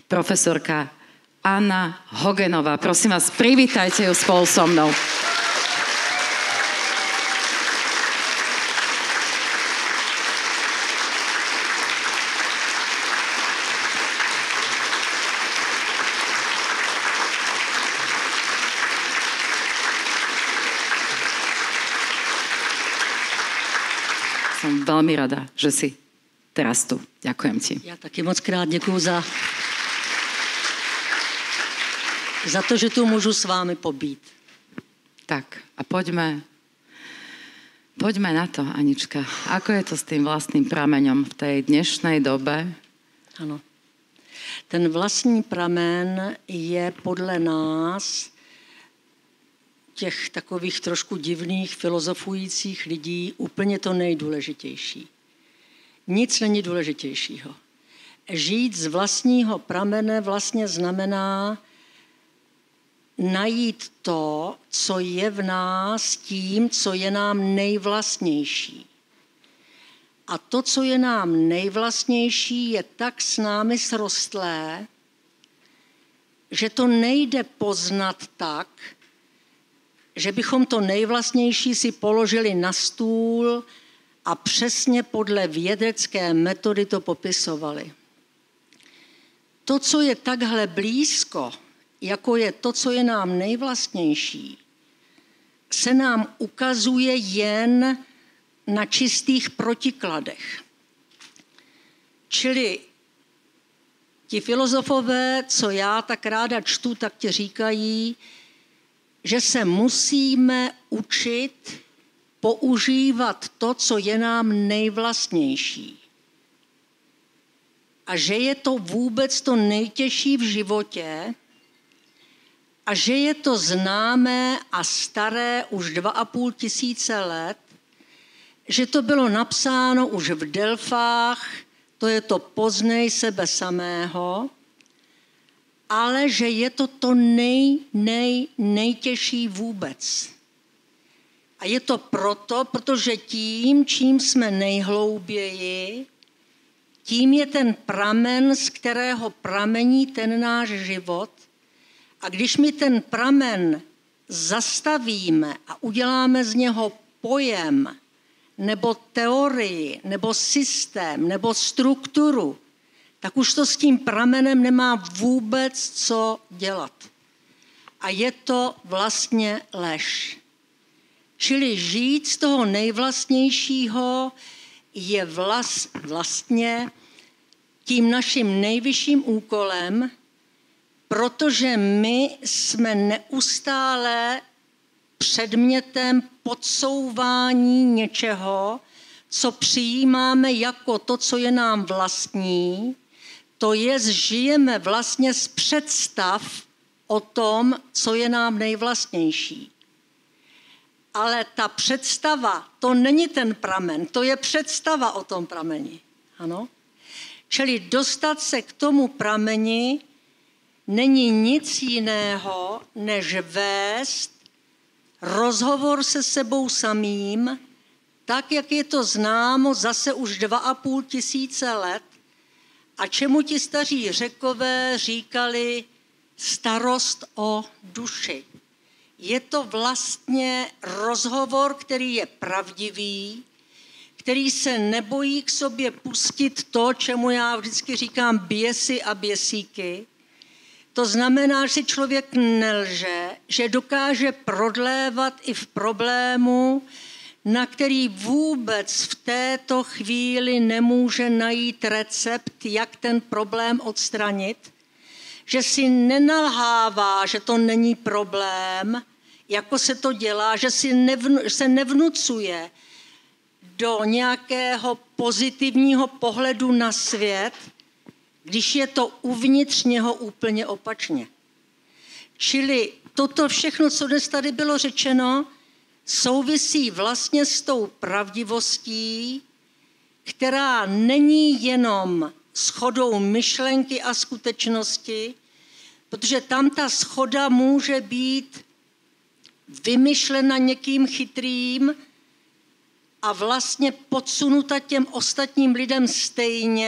profesorka Anna Hogenová. Prosím vás, privítajte ju spolu so mnou. Som veľmi rada, že si teraz tu. Ďakujem ti. Já taky moc krát děkuju za to, že tu můžu s vámi pobít. Tak a poďme na to, Anička. Ako je to s tým vlastným prameňom v tej dnešnej dobe? Ano. Ten vlastní pramen je podle nás, těch takových trošku divných filozofujících lidí, úplně to nejdůležitější. Nic není důležitějšího. Žít z vlastního pramene vlastně znamená najít to, co je v nás tím, co je nám nejvlastnější. A to, co je nám nejvlastnější, je tak s námi srostlé, že to nejde poznat tak, že bychom to nejvlastnější si položili na stůl a přesně podle vědecké metody to popisovali. To, co je takhle blízko, jako je to, co je nám nejvlastnější, se nám ukazuje jen na čistých protikladech. Čili ti filozofové, co já tak ráda čtu, tak ti říkají, že se musíme učit používat to, co je nám nejvlastnější. A že je to vůbec to nejtěžší v životě a že je to známé a staré už 2,5 tisíce let, že to bylo napsáno už v Delfách, to je to poznej sebe samého, ale že je to to nejtěžší vůbec. A je to proto, protože tím, čím jsme nejhlouběji, tím je ten pramen, z kterého pramení ten náš život. A když my ten pramen zastavíme a uděláme z něho pojem, nebo teorii, nebo systém, nebo strukturu, tak už to s tím pramenem nemá vůbec co dělat. A je to vlastně lež. Čili žít z toho nejvlastnějšího je vlastně tím naším nejvyšším úkolem, protože my jsme neustále předmětem podsouvání něčeho, co přijímáme jako to, co je nám vlastní, to je, žijeme vlastně z představ o tom, co je nám nejvlastnější. Ale ta představa, to není ten pramen, to je představa o tom prameni. Ano? Čili dostat se k tomu prameni není nic jiného, než vést rozhovor se sebou samým, tak, jak je to známo zase už 2,5 tisíce let, a čemu ti staří Řekové říkali starost o duši. Je to vlastně rozhovor, který je pravdivý, který se nebojí k sobě pustit to, čemu já vždycky říkám běsy a běsíky. To znamená, že člověk nelže, že dokáže prodlévat i v problému, na který vůbec v této chvíli nemůže najít recept, jak ten problém odstranit, že si nenalhává, že to není problém, jako se to dělá, že se nevnucuje do nějakého pozitivního pohledu na svět, když je to uvnitř něho úplně opačně. Čili toto všechno, co dnes tady bylo řečeno, souvisí vlastně s tou pravdivostí, která není jenom shodou myšlenky a skutečnosti, protože tam ta shoda může být vymyšlena někým chytrým a vlastně podsunuta těm ostatním lidem stejně,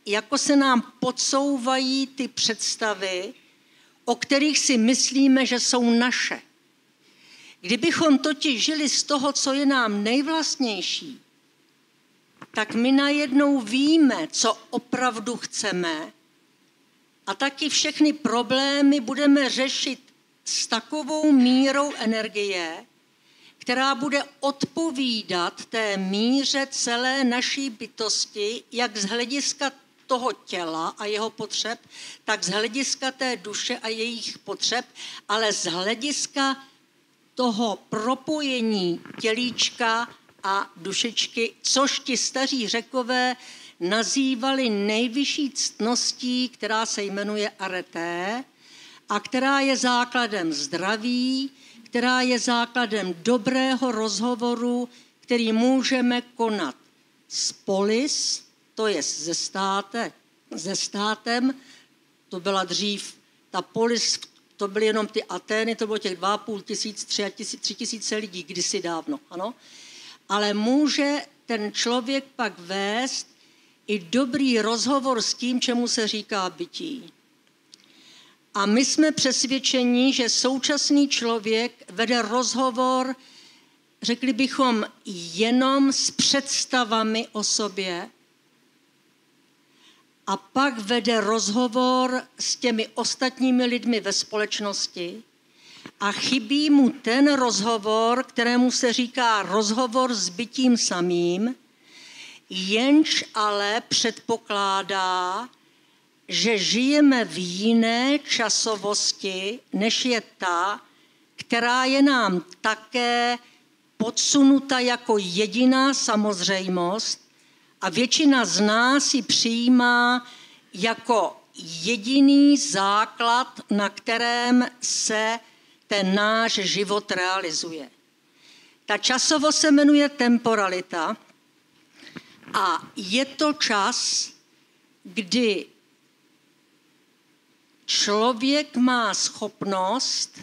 jako se nám podsouvají ty představy, o kterých si myslíme, že jsou naše. Kdybychom totiž žili z toho, co je nám nejvlastnější, tak my najednou víme, co opravdu chceme a taky všechny problémy budeme řešit s takovou mírou energie, která bude odpovídat té míře celé naší bytosti, jak z hlediska toho těla a jeho potřeb, tak z hlediska té duše a jejich potřeb, ale z hlediska toho propojení tělíčka a dušičky, což ti staří Řekové nazývali nejvyšší ctností, která se jmenuje areté a která je základem zdraví, která je základem dobrého rozhovoru, který můžeme konat s polis, to je se státem, to byla dřív, ta polis, to byly jenom ty Atény, to bylo těch 2,5 tisíc, 3 tisíce lidí kdysi dávno, ano. Ale může ten člověk pak vést i dobrý rozhovor s tím, čemu se říká bytí. A my jsme přesvědčeni, že současný člověk vede rozhovor, řekli bychom, jenom s představami o sobě a pak vede rozhovor s těmi ostatními lidmi ve společnosti a chybí mu ten rozhovor, kterému se říká rozhovor s bytím samým, jenž ale předpokládá, že žijeme v jiné časovosti, než je ta, která je nám také podsunuta jako jediná samozřejmost a většina z nás ji přijímá jako jediný základ, na kterém se ten náš život realizuje. Ta časovost se jmenuje temporalita a je to čas, kdy člověk má schopnost,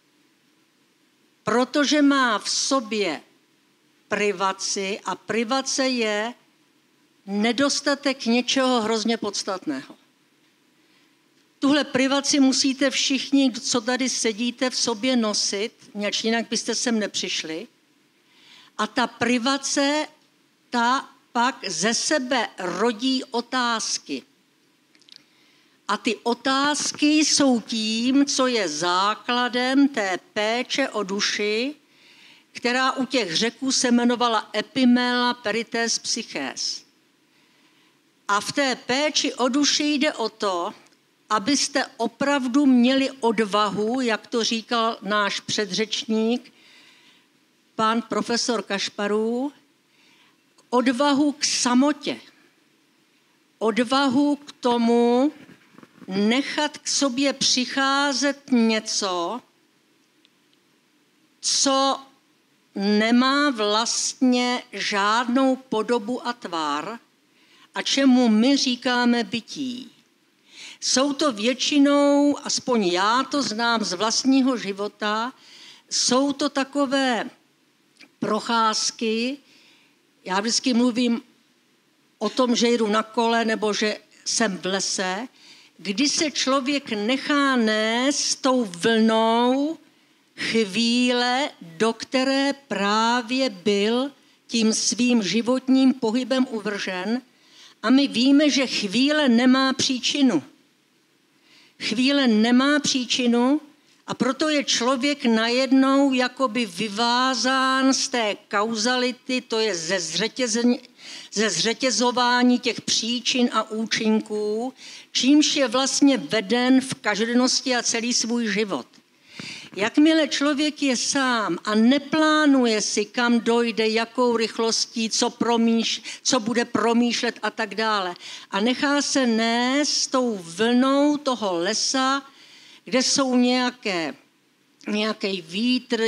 protože má v sobě privaci a privace je nedostatek něčeho hrozně podstatného. Tuhle privaci musíte všichni, co tady sedíte, v sobě nosit, nějak jinak byste sem nepřišli. A ta privace, ta pak ze sebe rodí otázky. A ty otázky jsou tím, co je základem té péče o duši, která u těch Řeků se jmenovala epimela perites psyches. A v té péči o duši jde o to, abyste opravdu měli odvahu, jak to říkal náš předřečník, pan profesor Kašparů, odvahu k samotě, odvahu k tomu, nechat k sobě přicházet něco, co nemá vlastně žádnou podobu a tvar a čemu my říkáme bytí. Jsou to většinou, aspoň já to znám z vlastního života, jsou to takové procházky, já vždycky mluvím o tom, že jdu na kole nebo že jsem v lese, kdy se člověk nechá nést tou vlnou chvíle, do které právě byl tím svým životním pohybem uvržen a my víme, že chvíle nemá příčinu. Chvíle nemá příčinu a proto je člověk najednou jakoby vyvázán z té kauzality, to je ze zřetězování těch příčin a účinků, čímž je vlastně veden v každodennosti a celý svůj život. Jakmile člověk je sám a neplánuje si, kam dojde, jakou rychlostí, co bude promýšlet a tak dále, a nechá se nést tou vlnou toho lesa, kde jsou nějaký vítr,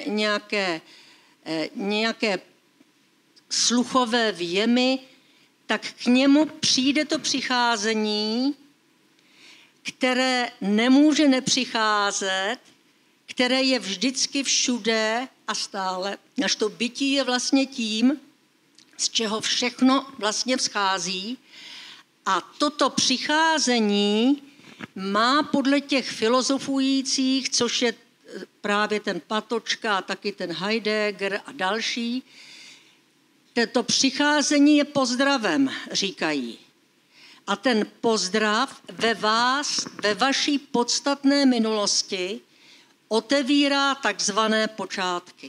nějaké sluchové vjemy, tak k němu přijde to přicházení, které nemůže nepřicházet, které je vždycky všude a stále. Až to bytí je vlastně tím, z čeho všechno vlastně vzchází A toto přicházení má podle těch filozofujících, což je právě ten Patočka a taky ten Heidegger a další, toto přicházení je pozdravem, říkají. A ten pozdrav ve vás, ve vaší podstatné minulosti otevírá takzvané počátky.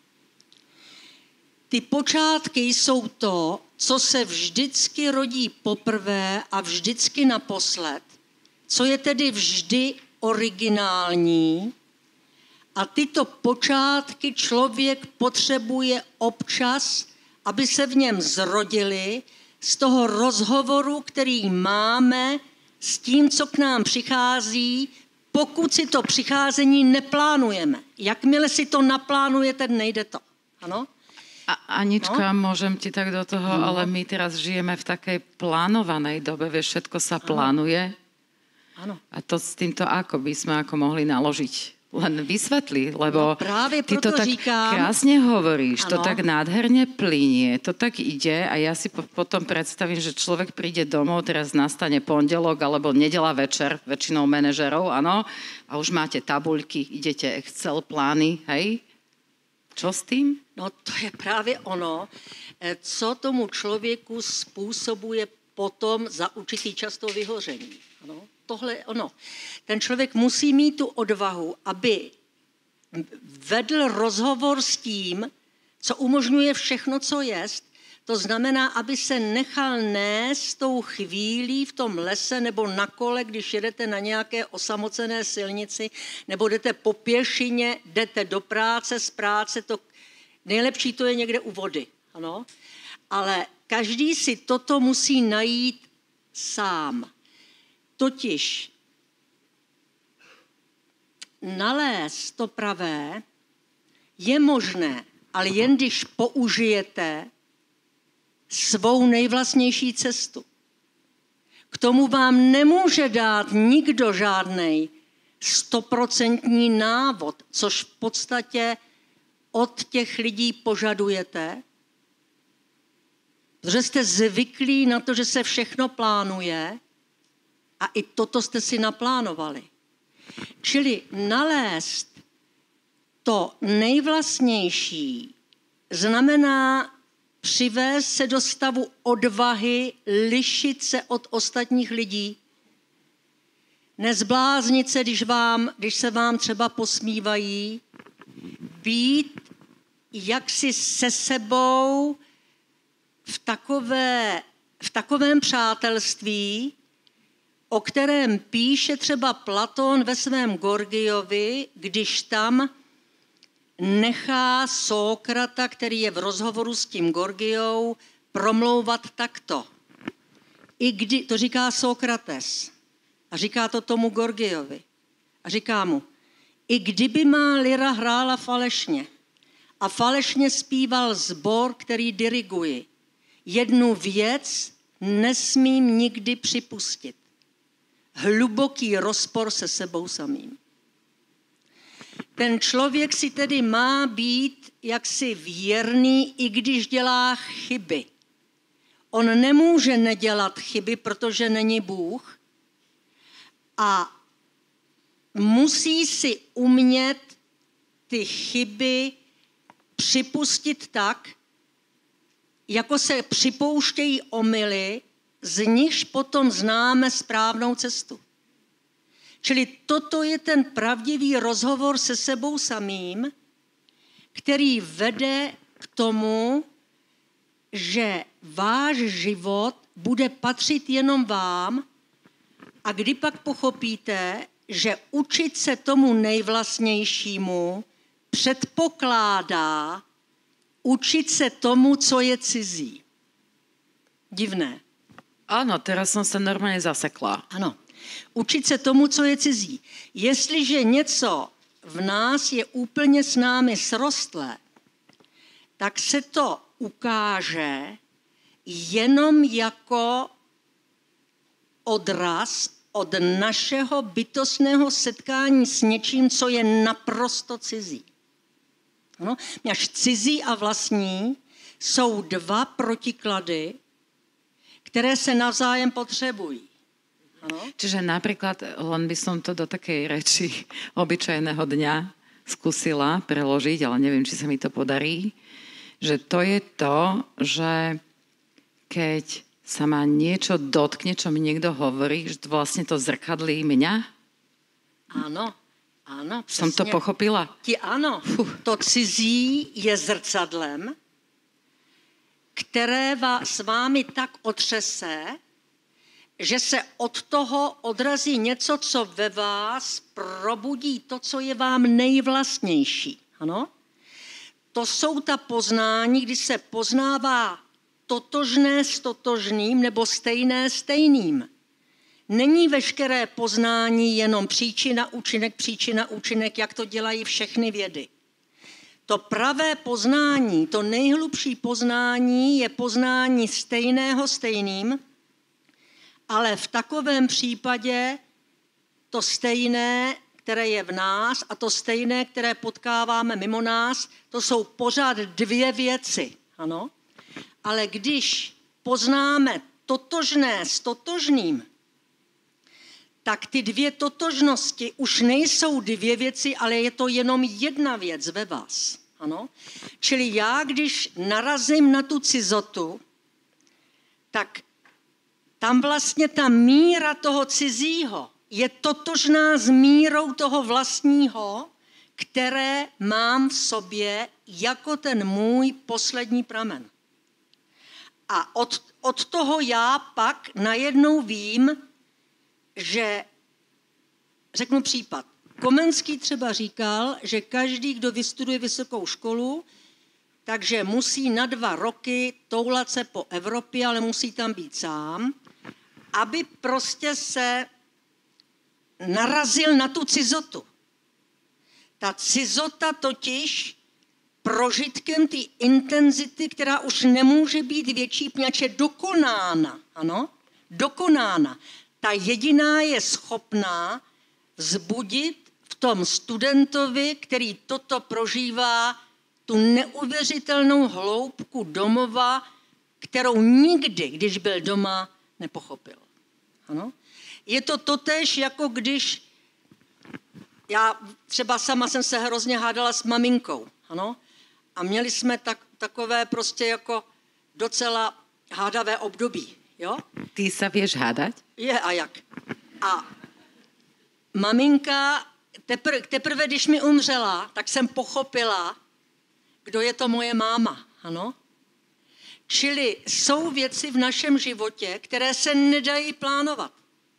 Ty počátky jsou to, co se vždycky rodí poprvé a vždycky naposled, co je tedy vždy originální. A tyto počátky člověk potřebuje občas, aby se v něm zrodily z toho rozhovoru, který máme s tím, co k nám přichází, pokud si to přicházení neplánujeme. Jakmile si to naplánujete, nejde to. Ano? Anička, môžem ti tak do toho, ale my teraz žijeme v takej plánovanej dobe, vieš, všetko sa plánuje. Áno. A to s týmto ako by sme ako mohli naložiť? Len vysvetli, lebo ty to tak krásne hovoríš, to tak nádherne plynie, to tak ide a ja si potom predstavím, že človek príde domov, teraz nastane pondelok alebo nedeľa večer, väčšinou manažerov, áno, a už máte tabuľky, idete Excel plány, hej? Čo s tým? No to je právě ono, co tomu člověku způsobuje potom za určitý čas toho vyhoření. Ano? Tohle ono. Ten člověk musí mít tu odvahu, aby vedl rozhovor s tím, co umožňuje všechno, co jest. To znamená, aby se nechal nést tou chvílí v tom lese nebo na kole, když jedete na nějaké osamocené silnici, nebo jdete po pěšině, jdete do práce, z práce, to nejlepší to je někde u vody. Ano? Ale každý si toto musí najít sám. Totiž nalézt to pravé je možné, ale jen když použijete svou nejvlastnější cestu. K tomu vám nemůže dát nikdo žádnej 100% návod, což v podstatě od těch lidí požadujete, protože jste zvyklí na to, že se všechno plánuje a i toto jste si naplánovali. Čili nalézt to nejvlastnější znamená přivést se do stavu odvahy, lišit se od ostatních lidí, nezbláznit se, když se vám třeba posmívají, být jaksi se sebou v takovém přátelství, o kterém píše třeba Platón ve svém Gorgiovi, když tam nechá Sokrata, který je v rozhovoru s tím Gorgiou, promlouvat takto. To říká Sokrates a říká to tomu Gorgiovi. A říká mu, i kdyby má lira hrála falešně a falešně zpíval sbor, který diriguji, jednu věc nesmím nikdy připustit. Hluboký rozpor se sebou samým. Ten člověk si tedy má být jaksi věrný, i když dělá chyby. On nemůže nedělat chyby, protože není Bůh a musí si umět ty chyby připustit tak, jako se připouštějí omyly, z nichž potom známe správnou cestu. Čili toto je ten pravdivý rozhovor se sebou samým, který vede k tomu, že váš život bude patřit jenom vám a kdy pak pochopíte, že učit se tomu nejvlastnějšímu předpokládá učit se tomu, co je cizí. Divné. Áno, teraz som sa normálne zasekla. Ano. Učit se tomu, co je cizí. Jestliže něco v nás je úplně s námi srostlé, tak se to ukáže jenom jako odraz od našeho bytostného setkání s něčím, co je naprosto cizí. Ano? Až cizí a vlastní jsou dva protiklady, které se navzájem potřebují. Ano? Čiže napríklad, len by som to do takej reči obyčajného dňa skúsila preložiť, ale neviem, či sa mi to podarí, že to je to, že keď sa ma niečo dotkne, čo mi niekto hovorí, že vlastne to zrkadlí mňa? Áno, áno. Som to pochopila? Ano, to cizí je zrcadlem, které s vámi tak otřese, že se od toho odrazí něco, co ve vás probudí to, co je vám nejvlastnější. Ano? To jsou ta poznání, kdy se poznává totožné s totožným nebo stejné stejným. Není veškeré poznání jenom příčina, účinek, jak to dělají všechny vědy. To pravé poznání, to nejhlubší poznání je poznání stejného stejným, ale v takovém případě to stejné, které je v nás, a to stejné, které potkáváme mimo nás, to jsou pořád dvě věci. Ano? Ale když poznáme totožné s totožným, tak ty dvě totožnosti už nejsou dvě věci, ale je to jenom jedna věc ve vás. Ano? Čili já, když narazím na tu cizotu, tak tam vlastně ta míra toho cizího je totožná s mírou toho vlastního, které mám v sobě jako ten můj poslední pramen. A od toho já pak najednou vím, že, řeknu případ, Komenský třeba říkal, že každý, kdo vystuduje vysokou školu, takže musí na 2 roky toulat se po Evropě, ale musí tam být sám, aby prostě se narazil na tu cizotu. Ta cizota totiž prožitkem té intenzity, která už nemůže být větší, poněvadž je dokonána. Ano? Dokonána. Ta jediná je schopná vzbudit v tom studentovi, který toto prožívá, tu neuvěřitelnou hloubku domova, kterou nikdy, když byl doma, nepochopil. Ano? Je to totéž, jako když já třeba sama jsem se hrozně hádala s maminkou. Ano? A měli jsme takové prostě jako docela hádavé období. Jo? Ty sa vieš hádať? Je a jak. A maminka, teprve když mi umřela, tak jsem pochopila, kdo je to moje máma. Ano? Čili jsou věci v našem životě, které se nedají plánovat.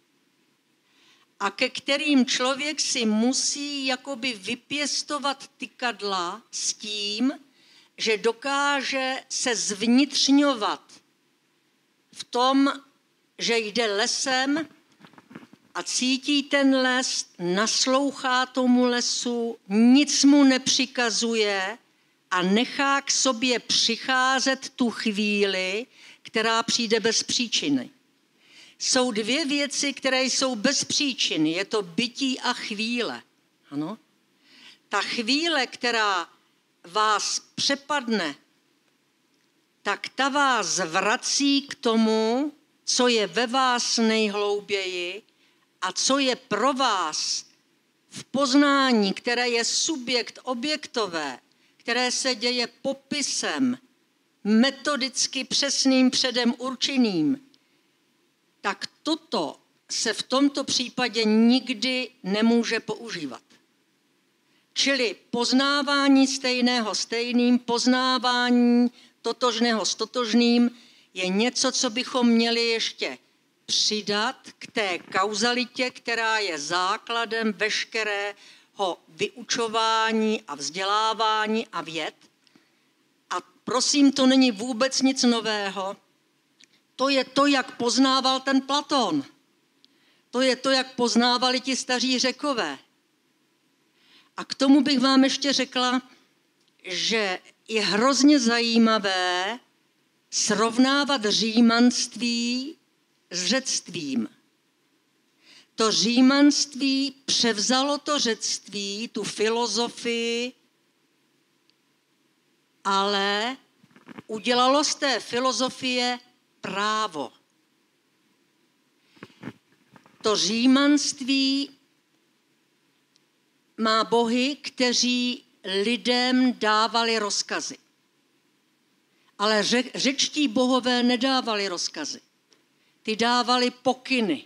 A ke kterým člověk si musí jakoby vypěstovat tykadla s tím, že dokáže se zvnitřňovat v tom, že jde lesem a cítí ten les, naslouchá tomu lesu, nic mu nepřikazuje a nechá k sobě přicházet tu chvíli, která přijde bez příčiny. Jsou 2 věci, které jsou bez příčiny. Je to bytí a chvíle. Ano? Ta chvíle, která vás přepadne, tak ta vás vrací k tomu, co je ve vás nejhlouběji a co je pro vás v poznání, které je subjekt objektové, které se děje popisem, metodicky přesným předem určeným, tak toto se v tomto případě nikdy nemůže používat. Čili poznávání stejného stejným, poznávání totožného s totožným je něco, co bychom měli ještě přidat k té kauzalitě, která je základem veškerého vyučování a vzdělávání a věd. A prosím, to není vůbec nic nového. To je to, jak poznával ten Platón. To je to, jak poznávali ti staří Řekové. A k tomu bych vám ještě řekla, že je hrozně zajímavé srovnávat římanství s řectvím. To římanství převzalo to řectví, tu filozofii, ale udělalo z té filozofie právo. To římanství má bohy, kteří lidem dávali rozkazy. Ale řečtí bohové nedávali rozkazy. Ty dávali pokyny.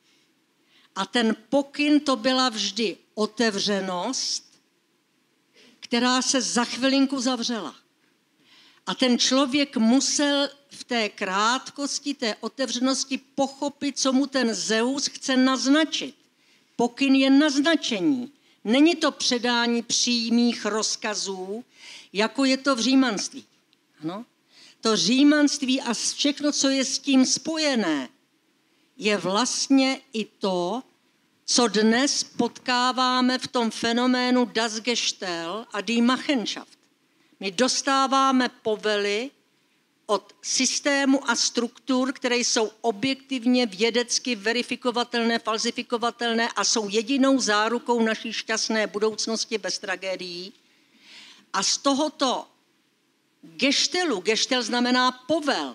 A ten pokyn to byla vždy otevřenost, která se za chvilinku zavřela. A ten člověk musel v té krátkosti, té otevřenosti pochopit, co mu ten Zeus chce naznačit. Pokyn je naznačení. Není to předání přímých rozkazů, jako je to v římanství. Ano? To římanství a všechno, co je s tím spojené, je vlastně i to, co dnes potkáváme v tom fenoménu Das Gestell a Die Machenschaft. My dostáváme povely od systému a struktur, které jsou objektivně vědecky verifikovatelné, falsifikovatelné a jsou jedinou zárukou naší šťastné budoucnosti bez tragédií. A z tohoto Gestelu, Gestel znamená povel,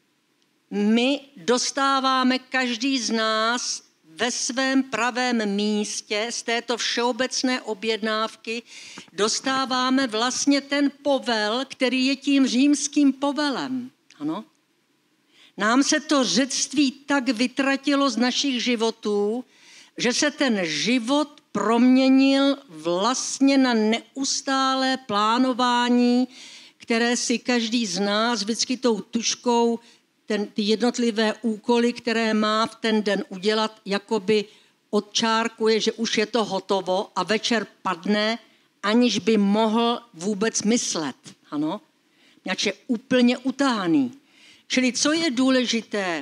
my dostáváme každý z nás ve svém pravém místě z této všeobecné objednávky dostáváme vlastně ten povel, který je tím římským povelem. Ano? Nám se to řectví tak vytratilo z našich životů, že se ten život proměnil vlastně na neustálé plánování, které si každý z nás vždycky tou tužkou ty jednotlivé úkoly, které má v ten den udělat, jakoby odčárkuje, že už je to hotovo a večer padne, aniž by mohl vůbec myslet. Ano? Nějak je úplně utáhaný. Čili co je důležité?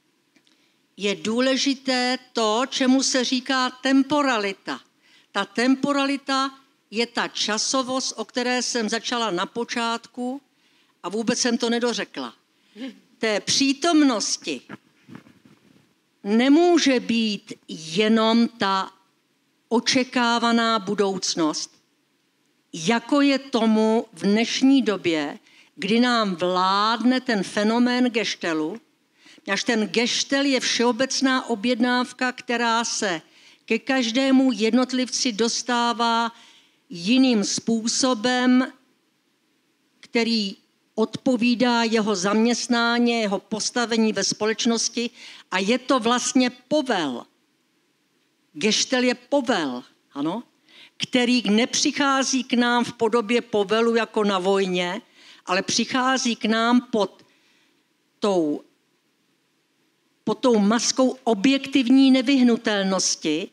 Je důležité to, čemu se říká temporalita. Ta temporalita je ta časovost, o které jsem začala na počátku a vůbec jsem to nedořekla. Té přítomnosti nemůže být jenom ta očekávaná budoucnost, jako je tomu v dnešní době, kdy nám vládne ten fenomén Gestelu. Až ten Gestel je všeobecná objednávka, která se ke každému jednotlivci dostává jiným způsobem, který odpovídá jeho zaměstnání, jeho postavení ve společnosti a je to vlastně povel. Gestel je povel, ano, který nepřichází k nám v podobě povelu jako na vojně, ale přichází k nám pod tou maskou objektivní nevyhnutelnosti,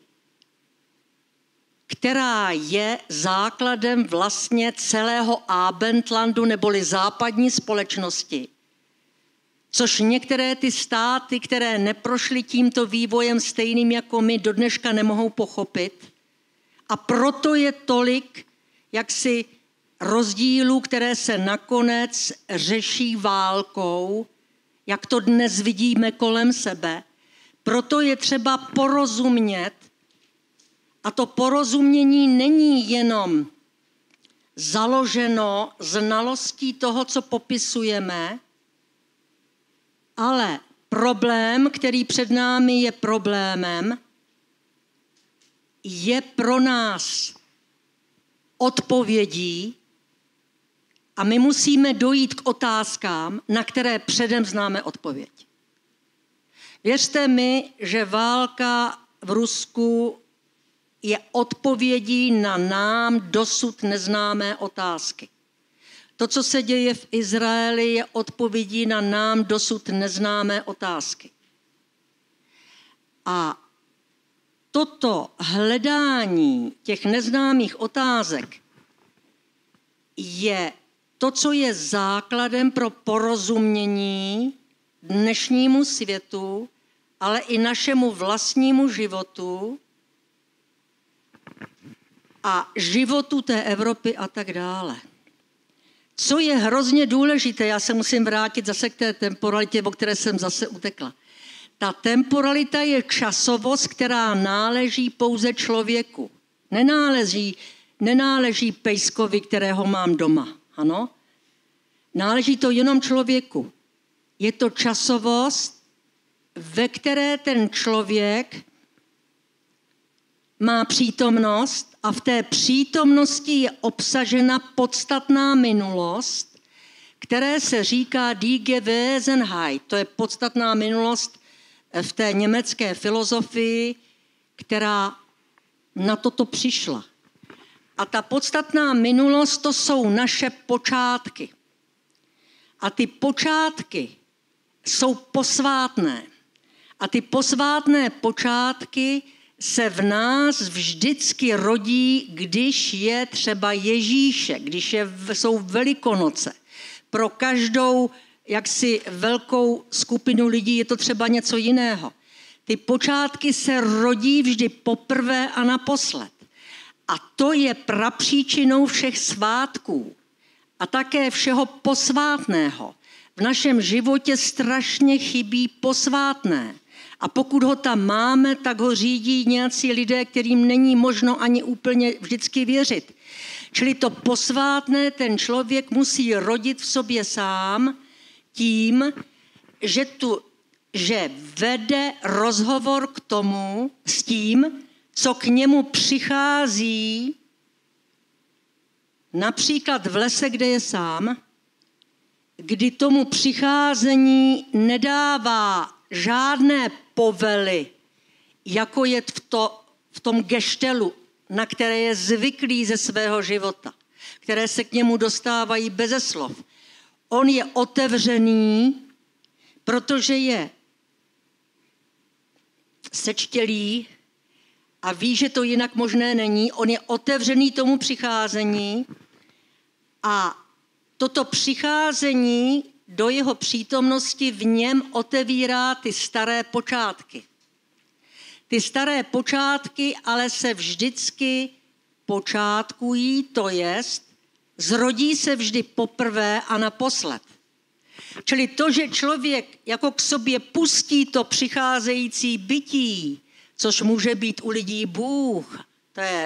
která je základem vlastně celého Abendlandu neboli západní společnosti. Což některé ty státy, které neprošly tímto vývojem stejným jako my, do dneška nemohou pochopit. A proto je tolik jaksi rozdílů, které se nakonec řeší válkou, jak to dnes vidíme kolem sebe. Proto je třeba porozumět, a to porozumění není jenom založeno znalostí toho, co popisujeme, ale problém, který před námi je problémem, je pro nás odpovědí a my musíme dojít k otázkám, na které předem známe odpověď. Věřte mi, že válka v Rusku je odpovědí na nám dosud neznámé otázky. To, co se děje v Izraeli, je odpovědí na nám dosud neznámé otázky. A toto hledání těch neznámých otázek je to, co je základem pro porozumění dnešnímu světu, ale i našemu vlastnímu životu a životu té Evropy a tak dále. Co je hrozně důležité, já se musím vrátit zase k té temporalitě, o které jsem zase utekla. Ta temporalita je časovost, která náleží pouze člověku. Nenáleží pejskovi, kterého mám doma. Ano? Náleží to jenom člověku. Je to časovost, ve které ten člověk má přítomnost a v té přítomnosti je obsažena podstatná minulost, které se říká Die Gewesenheit. To je podstatná minulost v té německé filozofii, která na toto přišla. A ta podstatná minulost, to jsou naše počátky. A ty počátky jsou posvátné. A ty posvátné počátky se v nás vždycky rodí, když je třeba Ježíšek, když jsou Velikonoce. Pro každou jaksi velkou skupinu lidí je to třeba něco jiného. Ty počátky se rodí vždy poprvé a naposled. A to je prapříčinou všech svátků a také všeho posvátného. V našem životě strašně chybí posvátné. A pokud ho tam máme, tak ho řídí nějací lidé, kterým není možno ani úplně vždycky věřit. Čili to posvátné ten člověk musí rodit v sobě sám tím, že vede rozhovor k tomu s tím, co k němu přichází, například v lese, kde je sám, kdy tomu přicházení nedává žádné povely, jako je v tom geštelu, na které je zvyklý ze svého života, které se k němu dostávají beze slov. On je otevřený, protože je sečtělý a ví, že to jinak možné není. On je otevřený tomu přicházení a toto přicházení do jeho přítomnosti v něm otevírá ty staré počátky. Ty staré počátky ale se vždycky počátkují, to jest, zrodí se vždy poprvé a naposled. Čili to, že člověk jako k sobě pustí to přicházející bytí, což může být u lidí Bůh, to je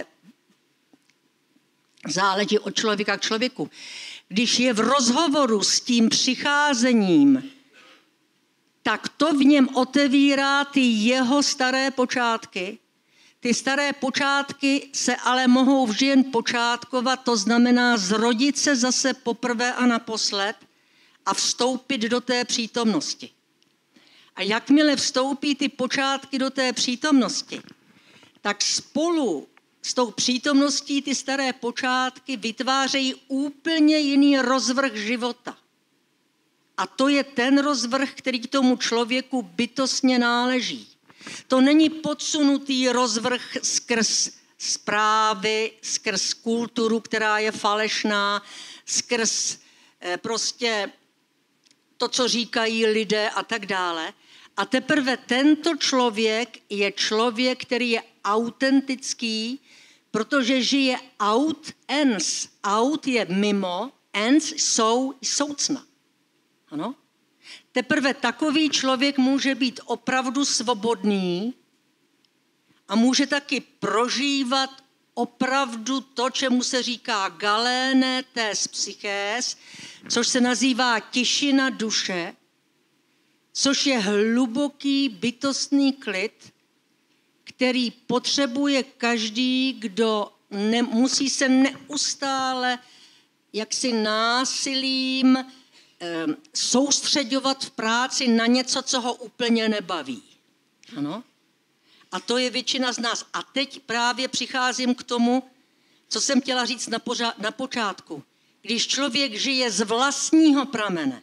záleží od člověka k člověku. Když je v rozhovoru s tím přicházením, tak to v něm otevírá ty jeho staré počátky. Ty staré počátky se ale mohou vždy jen počátkovat, to znamená zrodit se zase poprvé a naposled a vstoupit do té přítomnosti. A jakmile vstoupí ty počátky do té přítomnosti, tak spolu s tou přítomností ty staré počátky vytvářejí úplně jiný rozvrh života. A to je ten rozvrh, který k tomu člověku bytostně náleží. To není podsunutý rozvrh skrz zprávy, skrz kulturu, která je falešná, skrz prostě to, co říkají lidé a tak dále. A teprve tento člověk je člověk, který je autentický, protože žije aut ens. Aut je mimo, ens jsou soucna. Ano? Teprve takový člověk může být opravdu svobodný a může taky prožívat opravdu to, čemu se říká galéne tes psychés, což se nazývá tišina duše, což je hluboký bytostný klid, který potřebuje každý, kdo musí se neustále jaksi násilím soustředovat v práci na něco, co ho úplně nebaví. Ano? A to je většina z nás. A teď právě přicházím k tomu, co jsem chtěla říct na počátku. Když člověk žije z vlastního pramene,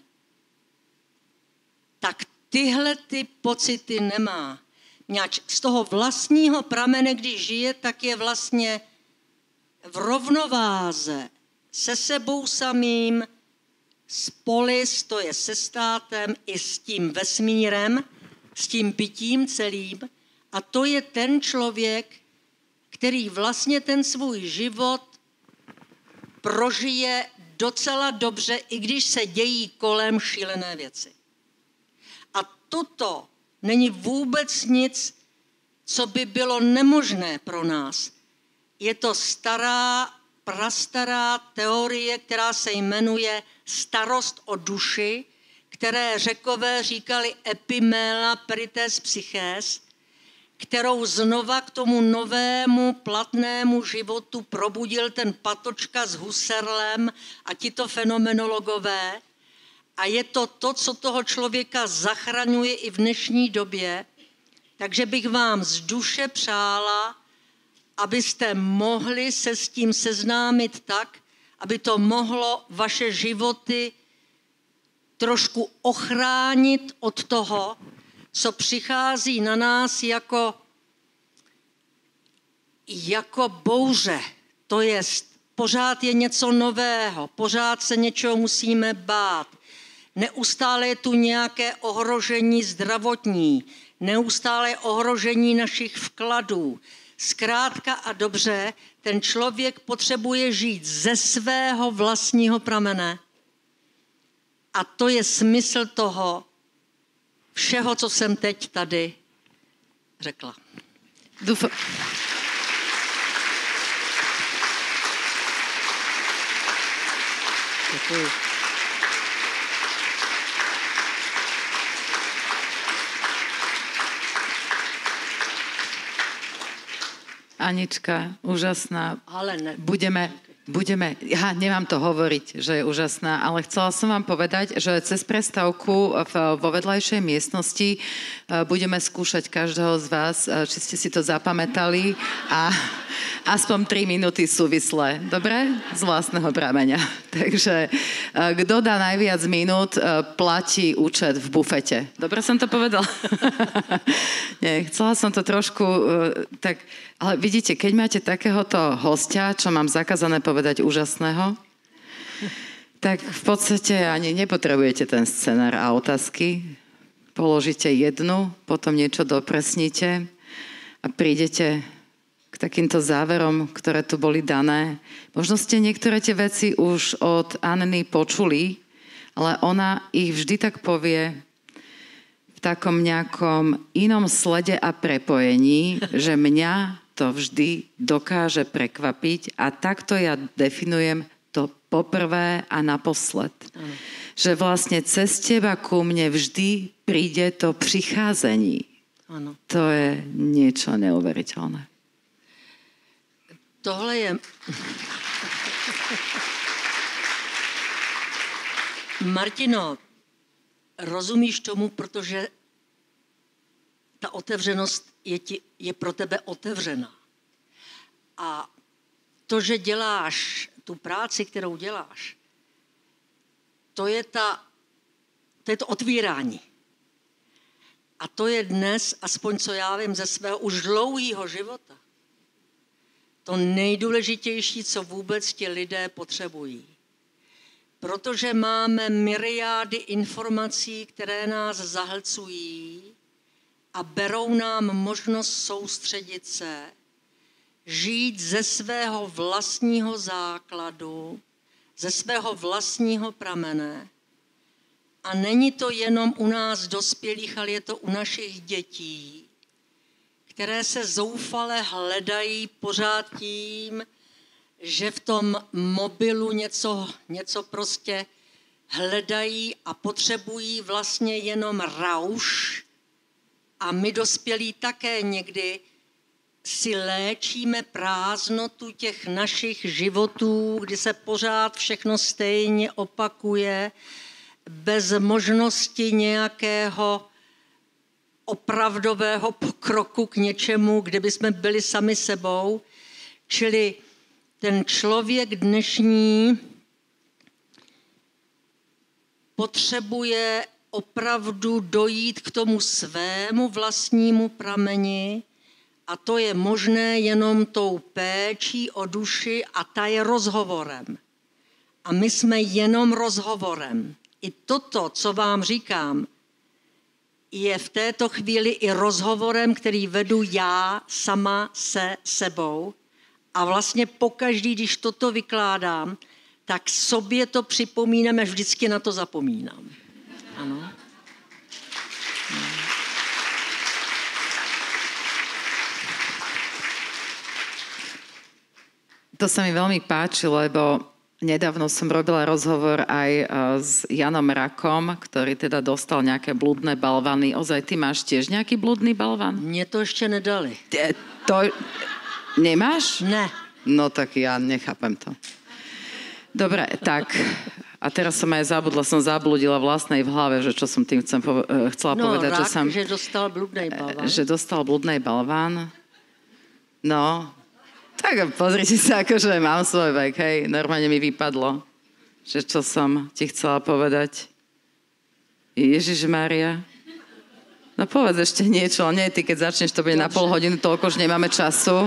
tak tyhle ty pocity nemá. Z toho vlastního pramene, když žije, tak je vlastně v rovnováze se sebou samým, s polis, to je se státem, i s tím vesmírem, s tím bytím celým. A to je ten člověk, který vlastně ten svůj život prožije docela dobře, i když se dějí kolem šílené věci. A toto není vůbec nic, co by bylo nemožné pro nás. Je to prastará teorie, která se jmenuje starost o duši, které Řekové říkali epimela perites psychés, kterou znova k tomu novému platnému životu probudil ten Patočka s Husserlem a tito fenomenologové. A je to to, co toho člověka zachraňuje i v dnešní době. Takže bych vám z duše přála, abyste mohli se s tím seznámit tak, aby to mohlo vaše životy trošku ochránit od toho, co přichází na nás jako bouře. To jest, pořád je něco nového, pořád se něčeho musíme bát. Neustále je tu nějaké ohrožení zdravotní, neustále je ohrožení našich vkladů. Zkrátka a dobře, ten člověk potřebuje žít ze svého vlastního pramene. A to je smysl toho všeho, co jsem teď tady řekla. Děkuji. Anička, úžasná. Ale ne. Nemám to hovoriť, že je úžasná, ale chcela som vám povedať, že cez prestávku vo vedľajšej miestnosti budeme skúšať každého z vás, či ste si to zapamätali a aspoň 3 minúty súvislé. Dobre? Z vlastného prameňa. Takže kto dá najviac minút, platí účet v bufete. Dobre som to povedala? Nie, chcela som to trošku tak... Ale vidíte, keď máte takéhoto hostia, čo mám zakázané povedať úžasného, tak v podstate ani nepotrebujete ten scenár a otázky. Položíte jednu, potom niečo dopresníte a prídete k takýmto záverom, ktoré tu boli dané. Možno ste niektoré tie veci už od Anny počuli, ale ona ich vždy tak povie v takom nejakom inom slede a prepojení, že mňa to vždy dokáže prekvapiť a takto ja definujem to poprvé a naposled. Ano. Že vlastne cez teba ku mne vždy príde to pricházení. Ano. To je niečo neuveriteľné. Tohle je... Martino, rozumíš tomu, protože ta otevřenost je pro tebe otevřená. A to, že děláš tu práci, kterou děláš, to je to otvírání. A to je dnes, aspoň co já vím ze svého už dlouhého života, to nejdůležitější, co vůbec ti lidé potřebují. Protože máme myriády informací, které nás zahlcují, a berou nám možnost soustředit se, žít ze svého vlastního základu, ze svého vlastního pramene. A není to jenom u nás dospělých, ale je to u našich dětí, které se zoufale hledají pořád tím, že v tom mobilu něco prostě hledají a potřebují vlastně jenom rauš. A my dospělí také někdy si léčíme prázdnotu těch našich životů, kdy se pořád všechno stejně opakuje, bez možnosti nějakého opravdového pokroku k něčemu, kde bychom byli sami sebou. Čili ten člověk dnešní potřebuje opravdu dojít k tomu svému vlastnímu prameni a to je možné jenom tou péčí o duši a ta je rozhovorem. A my jsme jenom rozhovorem. I toto, co vám říkám, je v této chvíli i rozhovorem, který vedu já sama se sebou a vlastně pokaždý, když toto vykládám, tak sobě to připomínám a vždycky na to zapomínám. Ano. To sa mi veľmi páči, lebo Nedávno som robila rozhovor aj s Janom Rakom, ktorý teda dostal nejaké blúdne balvany. Ozaj, ty máš tiež nejaký blúdny balvan? Mne to ešte nedali. To nemáš? Ne. No tak ja nechápem to. Dobre, tak. A teraz som aj zabludila vlastnej v hlave, že čo som tým chcela povedať. Rak, že dostal blúdnej balván. Že dostal blúdnej balván. No, tak pozrite sa, akože mám svoj vek, hej, normálne mi vypadlo, že čo som ti chcela povedať. Ježišmária. No povedz ešte niečo, nie, ty keď začneš, to bude na pol hodinu, toľko už nemáme času.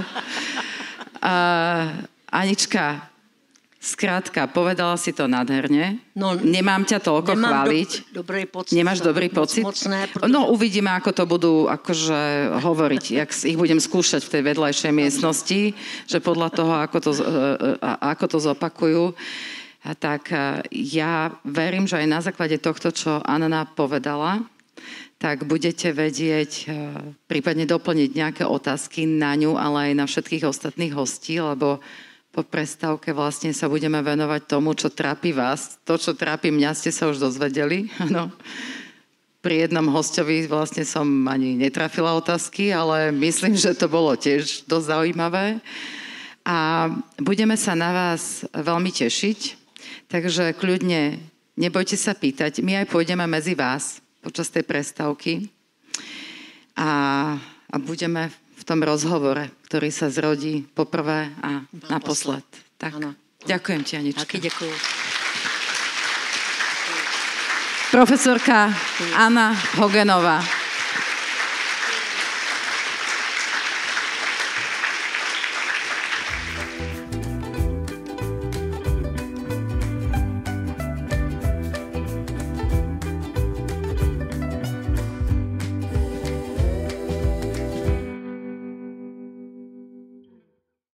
Anička, skrátka, povedala si to nádherne. No, nemám ťa toľko chváliť. Nemáš dobrý pocit? Mocné, pretože... No, uvidíme, ako to budú akože hovoriť, jak ich budem skúšať v tej vedľajšej miestnosti, že podľa toho, ako to zopakujú. Tak ja verím, že aj na základe tohto, čo Anna povedala, tak budete vedieť prípadne doplniť nejaké otázky na ňu, ale aj na všetkých ostatných hostí, lebo po prestávke vlastne sa budeme venovať tomu, čo trápi vás. To, čo trápi mňa, ste sa už dozvedeli. No. Pri jednom hostovi vlastne som ani netrafila otázky, ale myslím, že to bolo tiež dosť zaujímavé. A budeme sa na vás veľmi tešiť, takže kľudne nebojte sa pýtať. My aj pôjdeme medzi vás počas tej prestávky a budeme v tom rozhovore, ktorý sa zrodí poprvé a naposled. Tak, ano. Ďakujem ti, Anička. Taky ďakujem. Profesorka Anna Hogenová.